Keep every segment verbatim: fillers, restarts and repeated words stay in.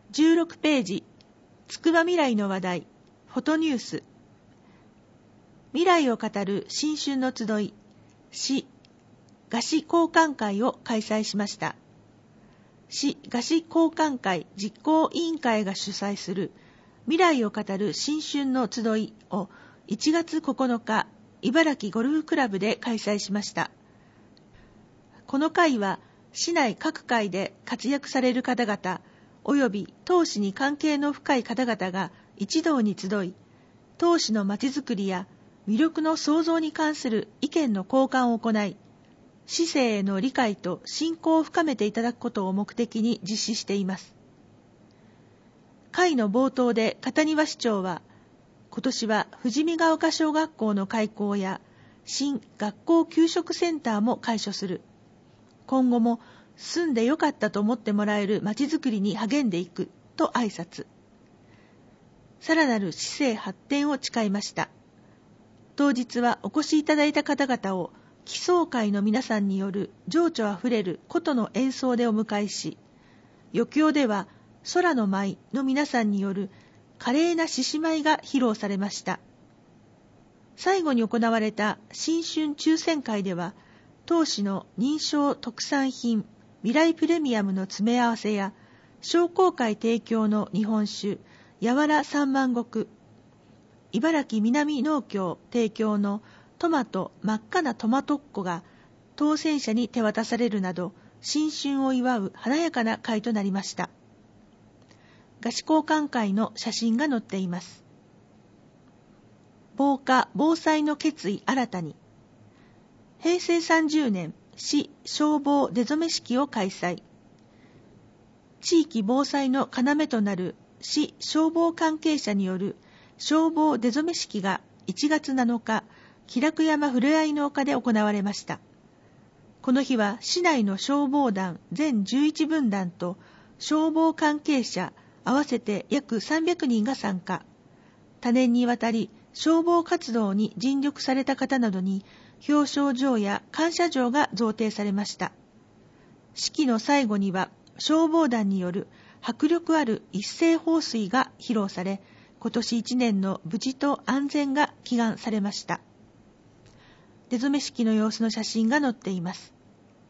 じゅうろくページ、つくば未来の話題、フォトニュース。未来を語る新春の集い、市賀志交換会を開催しました。市賀志交換会実行委員会が主催する未来を語る新春の集いをいちがつここのか、茨城ゴルフクラブで開催しました。この会は、市内各界で活躍される方々、および投資に関係の深い方々が一堂に集い、投資のまちづくりや魅力の創造に関する意見の交換を行い、市政への理解と信仰を深めていただくことを目的に実施しています。会の冒頭で片庭市長は、今年は富士見ヶ丘小学校の開校や新学校給食センターも開所する。今後も住んでよかったと思ってもらえるまちづくりに励んでいくと挨拶。さらなる市政発展を誓いました。当日はお越しいただいた方々を奇想会の皆さんによる情緒あふれる琴の演奏でお迎えし、余興では空の舞の皆さんによる華麗な獅子舞が披露されました。最後に行われた新春抽選会では、当市の認証特産品未来プレミアムの詰め合わせや、商工会提供の日本酒やわら三万石、茨城南農協提供のトマト真っ赤なトマトっ子が当選者に手渡されるなど、新春を祝う華やかな会となりました。賀志交換会の写真が載っています。防火・防災の決意新たに。へいせいさんじゅうねん、市消防出初式を開催。地域防災の要となる市消防関係者による消防出初式がいちがつなのか、喜楽山ふれあいの丘で行われました。この日は市内の消防団全じゅういちぶんだんと消防関係者合わせて約さんびゃくにんが参加。多年にわたり消防活動に尽力された方などに表彰状や感謝状が贈呈されました。式の最後には消防団による迫力ある一斉放水が披露され、今年いちねんの無事と安全が祈願されました。出初式の様子の写真が載っています。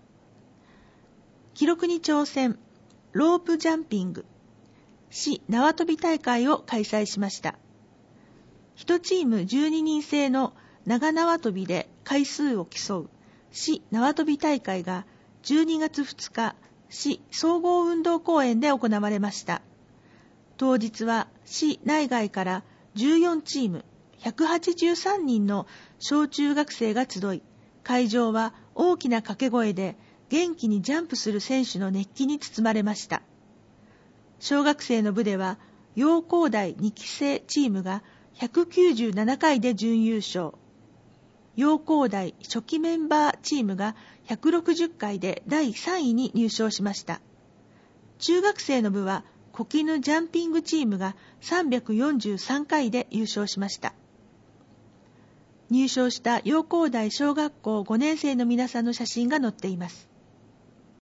記録に挑戦、ロープジャンピング、市縄跳び大会を開催しました。いちチームじゅうににん制の長縄跳びで回数を競う市縄跳び大会がじゅうにがつふつか、市総合運動公園で行われました。当日は市内外からじゅうよんチーム、ひゃくはちじゅうさんにんの小中学生が集い、会場は大きな掛け声で元気にジャンプする選手の熱気に包まれました。小学生の部では、陽光台にき生チームがひゃくきゅうじゅうななかいで準優勝。陽光台初期メンバーチームがひゃくろくじゅっかいでだいさんいに入賞しました。中学生の部は、小絹ジャンピングチームがさんびゃくよんじゅうさんかいで優勝しました。入賞した陽光台小学校ごねん生の皆さんの写真が載っています。